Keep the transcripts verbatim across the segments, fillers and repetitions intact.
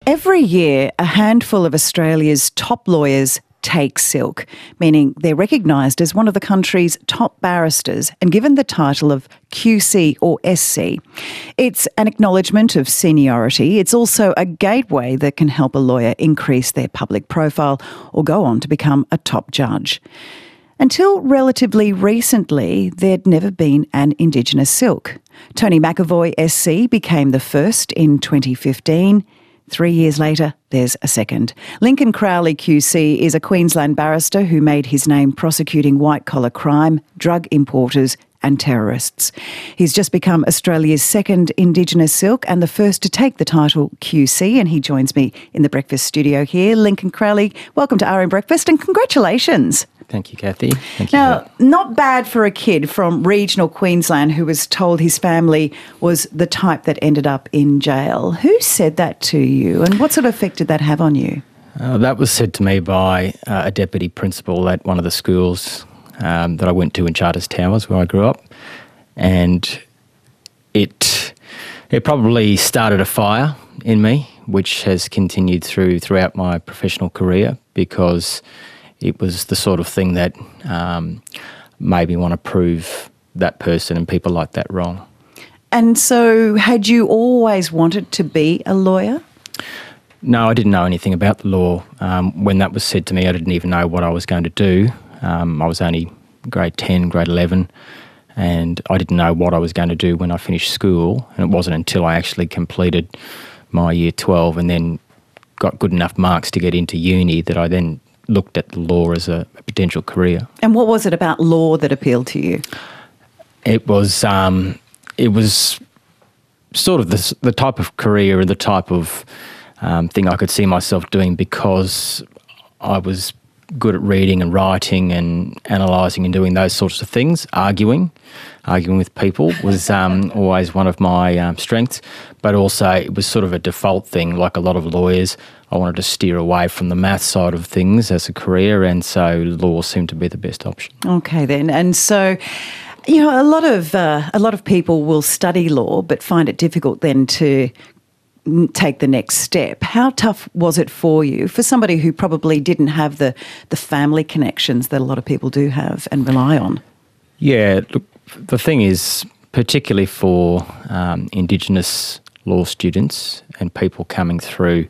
Every year, a handful of Australia's top lawyers take silk, meaning they're recognised as one of the country's top barristers and given the title of Q C or S C. It's an acknowledgement of seniority. It's also a gateway that can help a lawyer increase their public profile or go on to become a top judge. Until relatively recently, there'd never been an Indigenous silk. Tony McAvoy S C became the first in twenty fifteen. Three years later, there's a second. Lincoln Crowley Q C is a Queensland barrister who made his name prosecuting white-collar crime, drug importers and terrorists. He's just become Australia's second Indigenous silk and the first to take the title Q C, and he joins me in the breakfast studio here. Lincoln Crowley, welcome to R M Breakfast and congratulations. Thank you, Kathy. Thank you. Now, not bad for a kid from regional Queensland who was told his family was the type that ended up in jail. Who said that to you and what sort of effect did that have on you? Uh, that was said to me by uh, a deputy principal at one of the schools um, that I went to in Charters Towers, where I grew up. And it it probably started a fire in me, which has continued through throughout my professional career, because it was the sort of thing that um, made me want to prove that person and people like that wrong. And so had you always wanted to be a lawyer? No, I didn't know anything about the law. Um, when that was said to me, I didn't even know what I was going to do. Um, I was only grade ten, grade eleven, and I didn't know what I was going to do when I finished school. And it wasn't until I actually completed my year twelve and then got good enough marks to get into uni that I then looked at the law as a, a potential career. And what was it about law that appealed to you? It was um, it was sort of the, the type of career and the type of um, thing I could see myself doing, because I was good at reading and writing and analysing and doing those sorts of things. Arguing, arguing with people was um, always one of my um, strengths, but also it was sort of a default thing. Like a lot of lawyers, I wanted to steer away from the math side of things as a career, and so law seemed to be the best option. Okay then, and so, you know, a lot of uh, a lot of people will study law but find it difficult then to take the next step. How tough was it for you, for somebody who probably didn't have the, the family connections that a lot of people do have and rely on? Yeah, look, the thing is, particularly for um, Indigenous law students and people coming through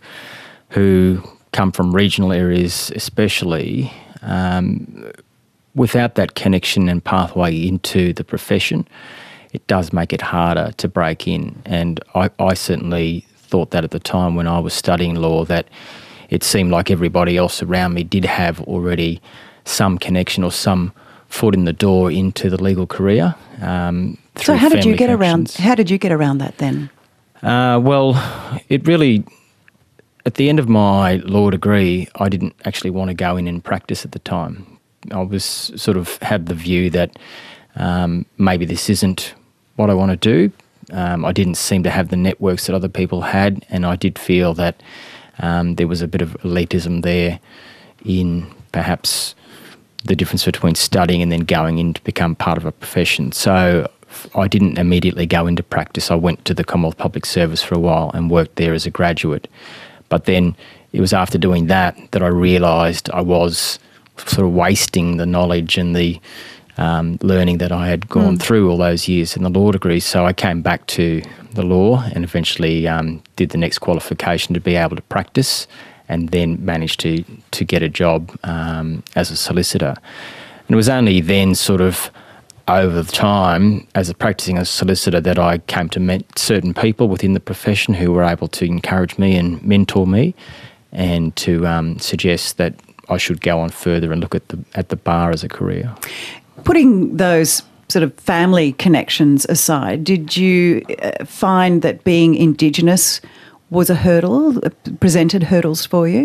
who come from regional areas especially, um, without that connection and pathway into the profession, it does make it harder to break in. And I, I certainly thought that at the time when I was studying law, that it seemed like everybody else around me did have already some connection or some foot in the door into the legal career. Um, so how did you get around? How did you get around that then? Uh, well, it really, at the end of my law degree, I didn't actually want to go in and practice at the time. I was sort of had the view that um, maybe this isn't what I want to do. Um, I didn't seem to have the networks that other people had, and I did feel that um, there was a bit of elitism there in perhaps the difference between studying and then going in to become part of a profession. So I didn't immediately go into practice. I went to the Commonwealth Public Service for a while and worked there as a graduate. But then it was after doing that that I realised I was sort of wasting the knowledge and the Um, learning that I had gone mm. through all those years in the law degree. So I came back to the law and eventually um, did the next qualification to be able to practice, and then managed to to get a job um, as a solicitor. And it was only then, sort of over the time as a practising as a solicitor, that I came to meet certain people within the profession who were able to encourage me and mentor me, and to um, suggest that I should go on further and look at the at the bar as a career. Putting those sort of family connections aside, did you find that being Indigenous was a hurdle, presented hurdles for you?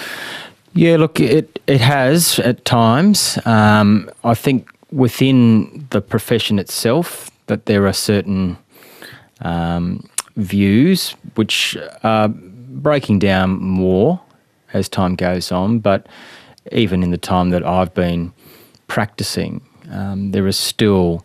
Yeah, look, it, it has at times. Um, I think within the profession itself that there are certain um, views which are breaking down more as time goes on, but even in the time that I've been practicing, Um, there are still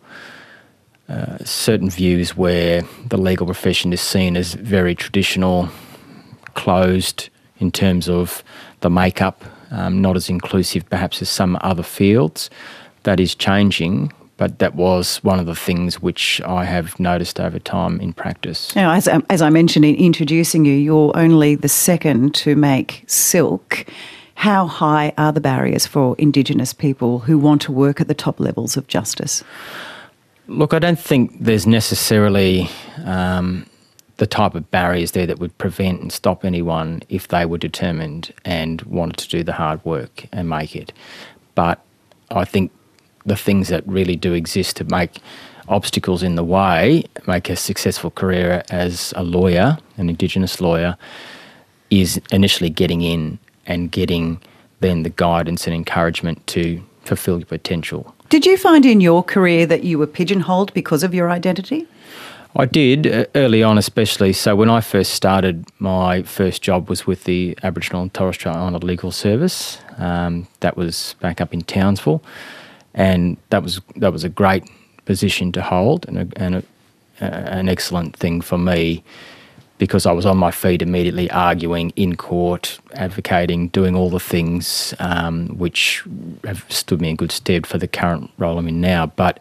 uh, certain views where the legal profession is seen as very traditional, closed in terms of the makeup, um, not as inclusive perhaps as some other fields. That is changing, but that was one of the things which I have noticed over time in practice. Now, as, um, as I mentioned in introducing you, you're only the second to make silk. How high are the barriers for Indigenous people who want to work at the top levels of justice? Look, I don't think there's necessarily um, the type of barriers there that would prevent and stop anyone if they were determined and wanted to do the hard work and make it. But I think the things that really do exist to make obstacles in the way, make a successful career as a lawyer, an Indigenous lawyer, is initially getting in and getting then the guidance and encouragement to fulfil your potential. Did you find in your career that you were pigeonholed because of your identity? I did, early on especially. So when I first started, my first job was with the Aboriginal and Torres Strait Islander Legal Service. Um, that was back up in Townsville. And that was that was a great position to hold and, a, and a, uh, an excellent thing for me, because I was on my feet immediately, arguing in court, advocating, doing all the things um, which have stood me in good stead for the current role I'm in now. But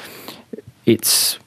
it's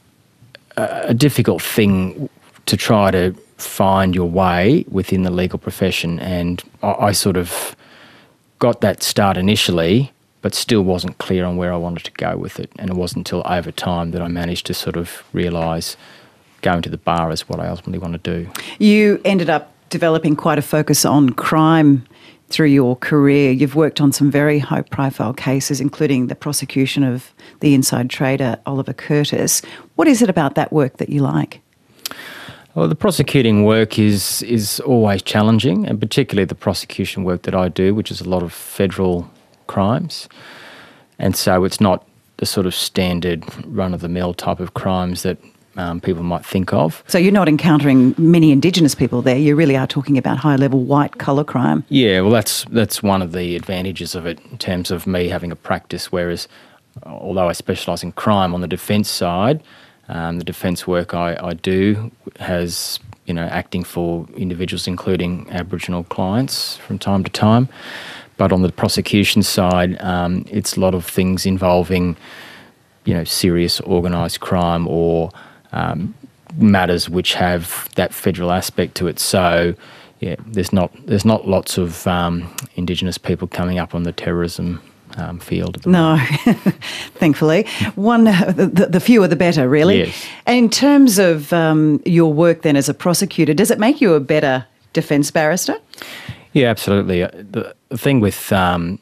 a difficult thing to try to find your way within the legal profession, and I, I sort of got that start initially, but still wasn't clear on where I wanted to go with it. And it wasn't until over time that I managed to sort of realise going to the bar is what I ultimately want to do. You ended up developing quite a focus on crime through your career. You've worked on some very high-profile cases, including the prosecution of the inside trader, Oliver Curtis. What is it about that work that you like? Well, the prosecuting work is is always challenging, and particularly the prosecution work that I do, which is a lot of federal crimes. And so it's not the sort of standard run-of-the-mill type of crimes that Um, people might think of. So you're not encountering many Indigenous people there. You really are talking about high-level white-collar crime. Yeah, well, that's that's one of the advantages of it in terms of me having a practice, whereas although I specialise in crime on the defence side, um, the defence work I, I do has, you know, acting for individuals, including Aboriginal clients from time to time. But on the prosecution side, um, it's a lot of things involving, you know, serious organised crime or Um, matters which have that federal aspect to it. So, yeah, there's not there's not lots of um, Indigenous people coming up on the terrorism um, field. At the no, thankfully. One, the, the fewer the better, really. Yes. And in terms of um, your work then as a prosecutor, does it make you a better defence barrister? Yeah, absolutely. The, the thing with um,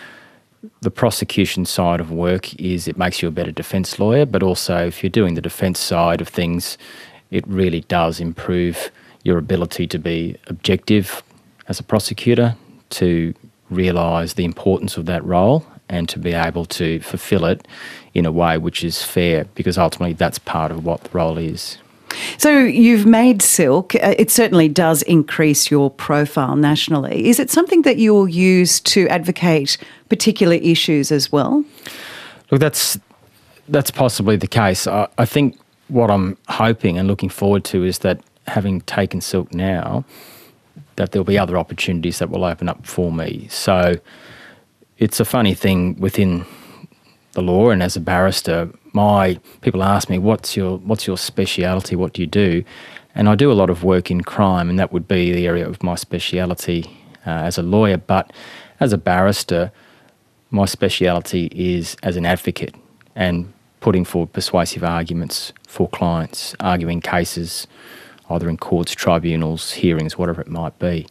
the prosecution side of work is it makes you a better defence lawyer, but also if you're doing the defence side of things, it really does improve your ability to be objective as a prosecutor, to realise the importance of that role and to be able to fulfil it in a way which is fair, because ultimately that's part of what the role is. So you've made silk. Uh, it certainly does increase your profile nationally. Is it something that you'll use to advocate particular issues as well? Look, that's that's possibly the case. I, I think what I'm hoping and looking forward to is that having taken silk now, that there'll be other opportunities that will open up for me. So it's a funny thing within the law, and as a barrister, my people ask me, what's your what's your speciality, what do you do? And I do a lot of work in crime, and that would be the area of my speciality uh, as a lawyer. But as a barrister, my speciality is as an advocate and putting forward persuasive arguments for clients, arguing cases either in courts, tribunals, hearings, whatever it might be.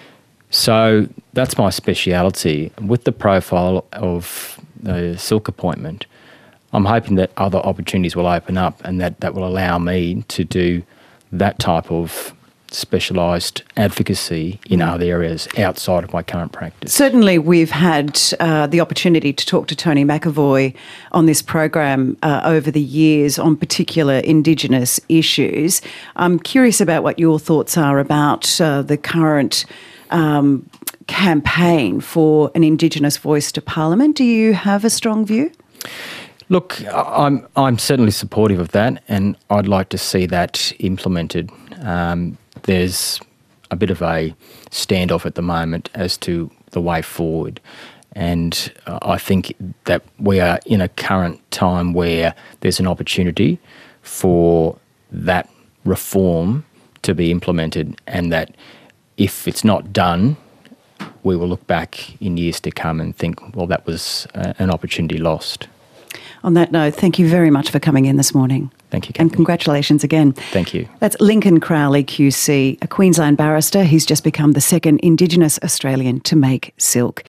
So that's my speciality. With the profile of the silk appointment, I'm hoping that other opportunities will open up, and that, that will allow me to do that type of specialised advocacy in other areas outside of my current practice. Certainly we've had uh, the opportunity to talk to Tony McAvoy on this program uh, over the years on particular Indigenous issues. I'm curious about what your thoughts are about uh, the current um, campaign for an Indigenous voice to Parliament. Do you have a strong view? Look, I'm I'm certainly supportive of that, and I'd like to see that implemented. Um, there's a bit of a standoff at the moment as to the way forward. And uh, I think that we are in a current time where there's an opportunity for that reform to be implemented, and that if it's not done, we will look back in years to come and think, well, that was uh, an opportunity lost. On that note, thank you very much for coming in this morning. Thank you, Kathy. And congratulations again. Thank you. That's Lincoln Crowley Q C, a Queensland barrister. He's just become the second Indigenous Australian to make silk.